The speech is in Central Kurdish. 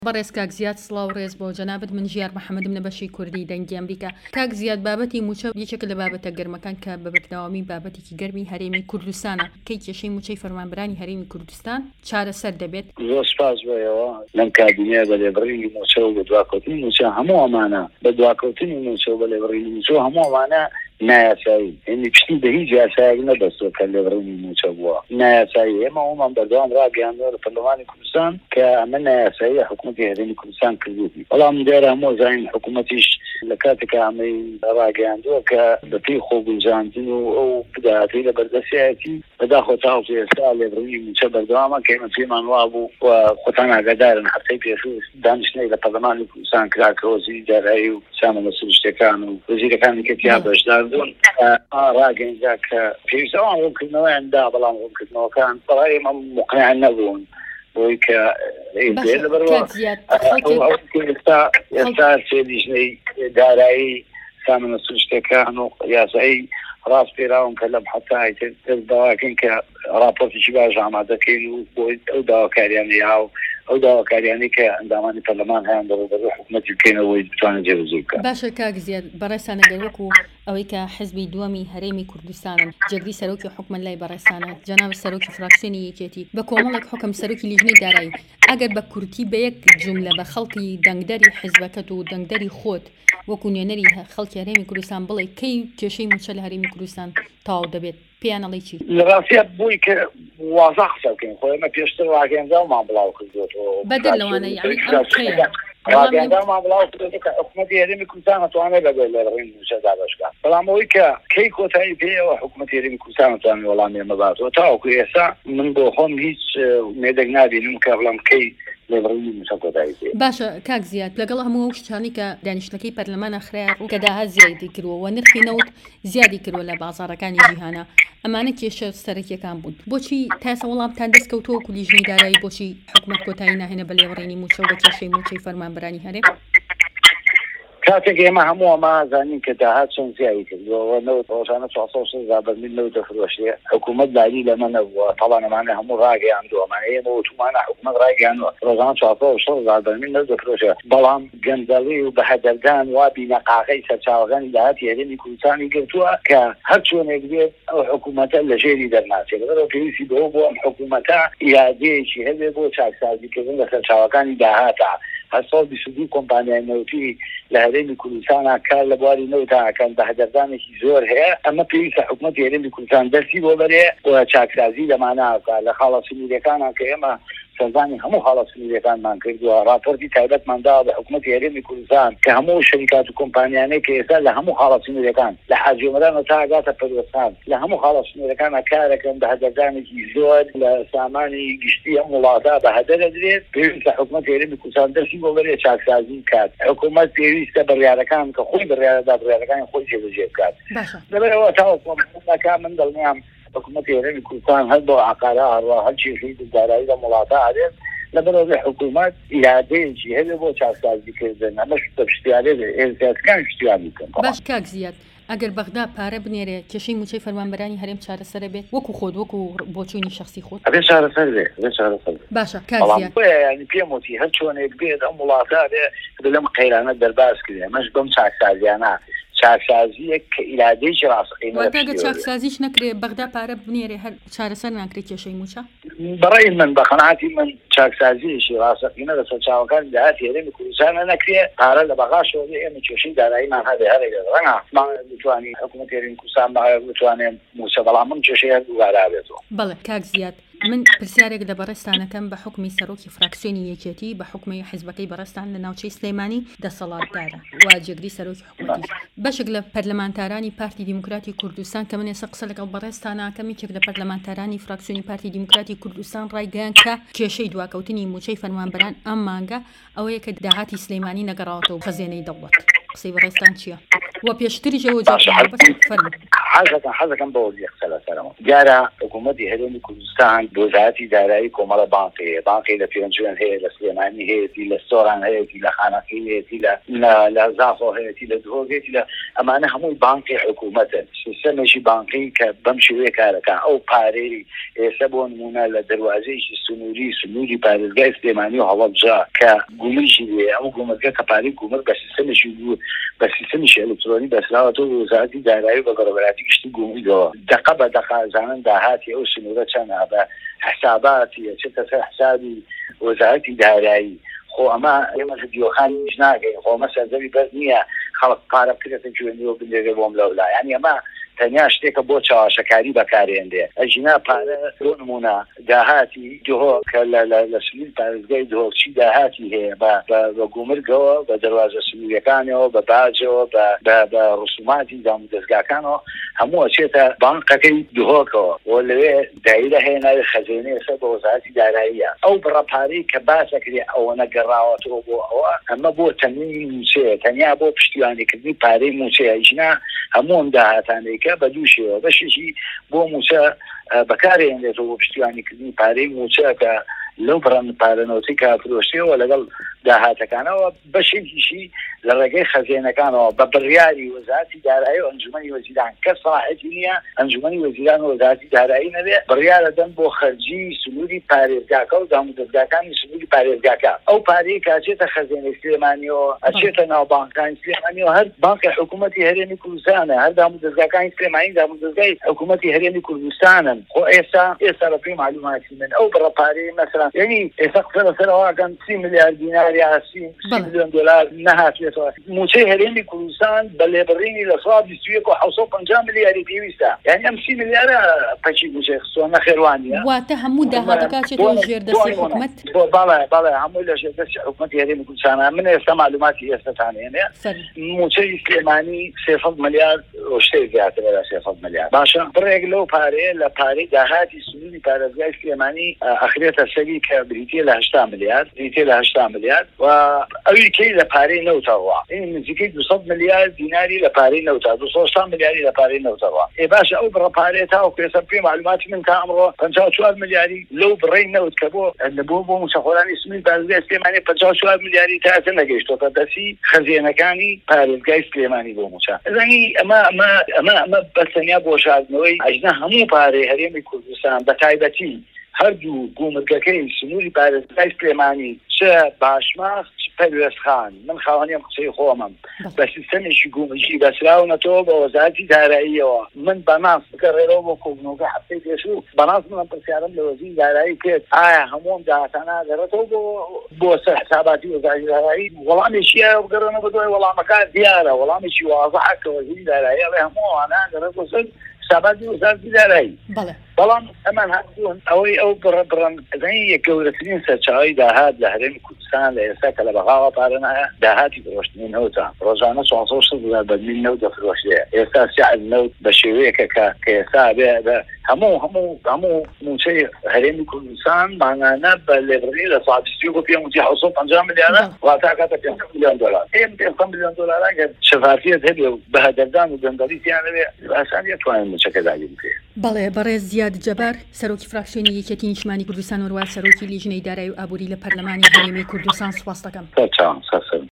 بەڕێز کاک زیاد سڵاو ڕێز بۆ جەنابەت من ژیار محەممەد منە بەشی کوردی دەنگی ئەمریکا. کاک زیاد بابەتی موچە یەکێک لە بابەتە گەرمەکان کە بە بەردەوامی بابەتێکی گەرمی هەرێمی کوردستانە کەی کێشەی موچەی فەرمانبەرانی هەرێمی کوردستان چارەسەر دەبێت. زۆر سپاس بۆیەوە لەم کابینەیە بە لێبڕینی موچە و بە دواکەوتنی موچە هەموو ئەمانە بە دواکەوتنی موچە و بە لێبڕینی موچە هەموو ئەمانە نایاسایی هێنی پشتی بە هیچ یاسایەک نەبەستوە کە لێبڕینی موچە بووە نایاسایی. ئێمە ئەومان بەردەوام ڕاگەیاندووە لە پەرلەمانی کوردستان کە ئەمە نایاسایی حکوومەتی هەرێمی کوردستان کردووی. بەڵام دیارە هەموو زانین حکوومەتیش لە کاتێکە ئەمەی ڕاگەیاندووە کە بەپێی خۆگونجاندن و ئەو بداهاتی لە بەردەستایەتی بەداخۆ تا ئێستا لێبڕینی موچە بەردەوامە کە ئێمە پێمان وا بوو و خۆتان ئاگادارن هەفتەی پێشوو دانیشتنەی لە پەرلەمانی کوردستان کرا کە وەزیری دارایی و سامانە سروشتەکان و وەزیرەکانی کە تیا بەشدار بوون ڕاگەیاندا کە پێویستە ئەوان ڕوونکردنەوەیاندا بەڵام ڕوونکردنەوەکان بەڵای ئێمە مقنع نەبوون بۆی کە ئێستا سێلیژنەی دارایی سامانە سروشتەکان و یاسایی ڕاست پێراون کە لەم حەتای دەست داواکەین کە راپۆرتێکی باش ئامادەکەین و بۆی ئەو داواکاریانی هاو ئەو داواکاریانی کە ئەندامانی پەرلەمان هەیان بەڕێوەبەر حکوومەتی بکەینەوەی بتوانن جێبەجێ بکەن. باشە کاک زیاد بەڕێستانە گەروەکو ئەوەی کە حزبی دووەمی هەرێمی کوردستانن جێگری سەرۆکی حکومەت لای بەڕێستانە جەناب سەرۆکی فراکسیۆنی یەکێتی بە کۆمەڵێک حکم سەرۆکی لیژنەی دارایی ئەگەر بە کورتی بە یەک جوملە بە خەڵکی دەنگدەری حزبەکەت و دەنگدەری خۆت وەکو نوێنەری خەڵکی هەرێمی کوردستان بڵێ کەی کێشەی موچە لە هەرێمی کوردستان تاو دەبێت پێیانەڵی چی؟ لە ڕاستیە بووی کە وازە قسە بکەین خۆ ئێمە پێشتر ڕاگەیاندامان بڵاو کردوێتەوە بەدەر لەوانە یعنی ڕاگەیاندامان بڵاو کردوێت کە حکوومەتی هەرێمی کوردستان ئەتوانێت بەبێت لە ڕێی موچەدا بەشکات. بەڵام ئەوەی کە کەی کۆتایی پێیەوە حکوومەتی هەرێمی کوردستان ئەتوانێت وەڵامی ئێمە باتەوە تاوەکو ئێستا من بۆ خۆم هیچ مێدەک نابینم کە بڵام کەی باشە کاک زیاد لەگەڵ هەموو ئەو شتانی کە دانیشتەکەی پەرلەمانە خراپ و کە داها زیادی کردووە و نرخی نەوت زیادی کردووە لە بازاڕەکانی جیهانە ئەمانە کێشە سەرەکیەکان بوون بۆچی تاسە وەڵامتان دەستکەوتەوە و لیژنەی دارایی بۆچی حکوومەت کۆتایی ناهێنە بە لێبڕینی موچە و بە کێشەی موچەی فەرمانبەرانی هەرێم کاتێک ئێمە هەموو ئەمە زانین کە داهات چۆن زیادی کردووە نەوت ڕۆژانە 400 بەرمیل نەوت دەفرۆشێ حکوومەت داری لەمە نەبووە تەڵان ئەمانە هەموو ڕاگەیاندووەمان ئێمە وتومانە حکوومەت ڕاگەیاندووە ڕۆژانە 400 بەرمیل نەوت دەفرۆشێ بەڵام گەندەڵی و بەهەدەردان وا بینەقاقەی سەرچاوەکانی داهاتی هەرێمی کوردستانی گرتووە کە هەر چۆنێک بێت ئەو حکوومەتە لە ژێری دەرناچێت لەبەرەوە پێویستی بەوە بۆ ئەم حکوومەتە ئیرادەیەکی هەبێ بۆ چاکسازیکردن لە سەرچاوەکانی داهاتە 22 کۆمپانیای نەوتی لە هەرێمی کوردستانە کار لە بواری نەوتاکەن بە هەدەردانێکی زۆر هەیە ئەمە پێویستە حکوومەتی هەرێمی کوردستان دەستی بۆ بەرێ بۆ چاکسازی لەمانە بکات لە خاڵە سنوورەکانە کە ئێمە سەرزانی هەموو حاڵە سنوورەکانمان کردووە راپۆرتی تایبەتماندا بە حکوومەتی هەرێمی کوردستان کە هەموو شەریکات و کۆمپانیانەی کە ئێستا لە هەموو حاڵە سنوورەکان لە حاجیۆمەران تا ئاگاتە پەروەستان لە هەموو حاڵە سنوورەکانە کارەکەن بە هەدەردانێکی زۆر لە سامانی گشتی ئەم وڵاتە بە هەدەر ئەدرێت پێویستە حکوومەتی هەرێمی کوردستان دەستی بۆ بەرێ چاکسازی بکات حکوومەت پێویستە بڕیارەکان کە خۆی بڕیارەکانی خۆی جێبەجێ بکات لەبەرەوە تاوەکو من دڵنیام حکوومەتی هەرێمی کوردستان هەر بۆ عقارە هەروە هەر چێژەی دارایی لە وڵاتە ئەدرێت لەبەرەوە حکوومەت ئیرادەیەکی هەبێ بۆ چاکسازیکردن ئەمەش پشتیوانێ ئێرزیاتەکان پشتیوان بکەن. باش کاک زیاد ئەگەر بەغدا پارە بنێرێ کێشەی موچەی فەرمانبەرانی هەرێم چارەسەرە بێت وەکو خۆت وەکو بۆچوونی شخصی خۆت ئەبێ چارەسەر بێت باشە کاک زیاد ینی پێم وتی هەر چۆنێک بێت ئەم وڵاتە بێ لەم قەیرانە دەرباز کرێ ئەمەش بەم چاکسازیانە چاکسازیەک کە ئیرادەیەکی ڕاستەقینە چاکسازیش نەکرێ بەغدا پارە بنێرێ هەر چارەسەر ناکرێت کێشەی موچە بەڕێی من بە قەناعەتی من چاکسازیشی ڕاستەقینە لە سەرچاوەکانی داهاتی هەرێمی کوردستانە نەکرێ پارە لە بەغاشەوە ئێمە کێشەی داراییمان هەبێ هەرێک ڕەنگە بتوانین حکوومەتی هەرێمی کوردستان بتوانێت موچە بەڵام من کێشەی هەردووگارا بێتەوە. بەڵێ کاک زیاد من پرسیارێک لە بەڕێستانەکەم بە حکمی سەرۆکی فراکسیۆنی یەکێتی بە حکمی حیزبەکەی بەڕێستان لە ناوچەی سلێمانی دەسەڵاتدارە واجێگری سەرۆکی حکوومەتی بەشێک لە پەرلەمانتارانی پارتی دیموکراتی کوردستان کە من ێستا قسە لەگەڵ بەڕێستانەکەم یەکێک لە پەرلەمانتارانی فراکسیۆنی پارتی دیموکراتی کوردستان ڕایگەیاند کە کێشەی دواکەوتنی موچەی فەرمانبەران ئەم مانگە ئەوەیە کە داهاتی سلێمانی نەگەڕاوەتەوە و خەزێنەی دەوڵەت قسەی بەڕێستان چییە؟ وە پێشتریشەوە حەزەکەم بەوە قسە لەسەرەوە دیارە حکوومەتی هەرێمی کوردستان وەزارەتی دارایی کۆمەڵە بانقی لە پێنجوێن هەیە لە سلێمانی هەیەی لە سۆران هەیەی لە خانەقی هەیەی لە زاخۆ هەیەی لە دهۆگێتی لە ئەمانە هەمووی بانقی حکوومەتن سیستەمێکی بانقی کە بەم شێوەیە کارەکان ئەو پارەی ئێستا بۆ نمونە لە دەواازەیەکی سنووری پارێزگای سلێمانی و هەڵەبجا کە گومریشی لێ ئەو گومەرگە کە پارەی گومرگ بە سیستەمیشی ئەلکترۆنی بەسراوەتەوە وەزارەتی دارایی بە بەڕێوەبەری گشتی گومریگەوە دقە بە دقە زانن داهاتی ئەو سنوورە چەندە بە حساباتی چێتە سەر حسابی وەزارەتی دارایی خۆ ئەمە ئێمە دیۆخانی ناگەین خۆ ئەمە سەردەمی بەر نییە خەڵک پارە بکرێتە گوێنیەوە بنێرێ بۆم لەولا یعنی ئەمە تەنیا شتێکە بۆ چاواشەکاری بەکارێندێ ئەژینا پارە بۆ نمونە داهاتی دهۆ کە لە سنووری پارێزگای دهۆکچی داهاتی هەیە بە گومرگەوە بە دەواازە سنووریەکانەوە بە باجەوە بە ڕسوماتی دام و دەستگاکانەوە هەموو ئەچێتە بانقەکەی دهۆکەوە بۆ لەوێ دایرە هەیە ناوی خەزێنەیە سەر بە وەزارەتی داراییە ئەو بڕەپارەی کە باسەکرێ ئەوە نەگەڕاوەتەوە بۆ ئەوە ئەمە بۆ تەمینی موچەیە تەنیا بۆ پشتیوانیکردنی پارەی موچەیە ئیژنا هەموو ئەم داهاتانەیەکە بە دوو شێوە بەشێکی بۆ موچە بەکارهێنرێتەوە بۆ پشتیوانیکردنی پارەی موچە کە لەو بڕەن پارەنەوەتی کا فرۆشتەوە لەگەڵ داهاتەکانەوە بەشێکیشی لە ڕێگەی خەزێنەکانەوە بە بڕیاری وەزارەتی دارایی و ئەنجومەنی وەزیران کە سەلاحەتی نییە ئەنجومەنی وەزیران و وەزارەتی دارایی نەبێ بڕیارە دەن بۆ خەرجی سنووری پارێزگاکە و دام و دەستگاکانی سنووری پارێزگاکە ئەو پارەی کاچێتە خەزێنەی سلێمانیەوە ئەچێتە ناو بانکانی سلێمانیەوە هەر بانکە حکوومەتی هەرێمی کوردستانە هەر دام و دەستگاکانی سلێمانی دام و دەستگای حکوومەتی هەرێمی کوردستانن خۆ ئێستا بە پێی معلوماتی من ئەو بڕەپارەی مەسەڵەن یعنی ئێستا قسە لەسەرەوەکەن 30 میلیارد دینار یا 30 میلیۆن دلار نەهاتوێتەوە موچەی هەرێمی کوردستان بە لێبڕینی لە ساڵ 2150 میلیاردی پێویستە یعنی ئەم 30 میلیارە پەچی موچەی خستووە نەخێوانیە واتە هەموو داهاتەکە چێتەوە ژێردەستی حکوومەت بەڵێ هەمووی لە ژێردەستی حکوومەتی هەرێمی کوردستانە من ئێستا معلوماتی ئێستاتانێنێ موچەی سلێمانی 300 میلیارد شتێک زیاتر لە 300 میلیارد باشە بڕێک لەو پارەیە لە پارەی داهاتی سنووری پارێزگای سلێمانی ئەخرێتە سەری کە بریتیە لە 80 میلیارد بریتیە لە 80 میلیارد و ئەوی کەی لە پارەی نەوتەڕوا این نزیکەی 200 میلیارد دیناری لە پارەی نەوتە 260 میلیاری لە پارەی نەوتەڕوا باشە ئەو بڕە پارەیە تاوەکو ئێستا پێی معلوماتی من تا ئەمڕۆ 54 میلیاری لەو بڕەی نەوت کە بۆ موچەخۆرانی سنووری پارێزگای سلێمانی 54 میلیاری تا ئێستا نەگەیشتۆتە دەستی خەزێنەکانی پارێزگای سلێمانی بۆ موچە ئەزانی ئەمە بەتەنیا بۆشاردنەوەی ئەژنە هەموو پارەی هەرێمی کوردستان بە تایبەتی هەردوو گومرگەکەی سنووری پارێزگای سلێمانی چه باشماخ پەروێستخان من خاوەنیم قسەی خۆمم بە سیستەمێکی گومرگی بەسراونەتەوە بە وەزارەتی داراییەوە من بەناس بکەڕێرەوە بۆ کۆبنەوەکە هەفتەی پێشوو بەناس منم پرسیارم لە وەزیری دارایی کرد ئایا هەمووم داهاتانە دەڕێتەوە بۆ سەر حساباتی وەزارەتی دارایی وەڵامێکیە بگەڕێنەوە بەدوای وەڵامەکان دیارە وەڵامێکی وازەحە کە وەزیری دارایی ئەڵێ هەمووانە دەڕێت بۆ سەر حساباتی وەزارەتی دارایی بەڵام ئەمان هەبوون ئەوەی ئەو بڕن یەک گەورەترین سەرچاوەی داهات لە هەرێمی کوردستان لە ئێستا کە لە بەغاوە پارە نایە داهاتی فرۆشتنی نەوتە ڕۆژانە 400 بەرمیل نەوت دەفرۆشرێ ئێستا سعر نەوت بە شێوەیەکە کە ئێستا بێ هەموو موچەی هەرێمی کوردستان مانانە بە لێبڕی لە ساڵ 250 میلیارە واتە کاتە 500 میلیۆن دلار 500 میلیۆن دلار ئەگەر شەفافیەت هەبێ و بەهدەردان و دەنگەڵیتیان هەبێ ئاسان دەتوانین موچەکە داگیر بکرێ بەڵێ بەڕێز زیاد جەبار سەرۆکی فراکسیۆنی یەکێتی نیشتمانی کوردستان وەروە سەرۆکی لیژنەی دارایی و ئابووری لە پەرلەمانی هەرێمی کوردستان سوپاس دەکەم.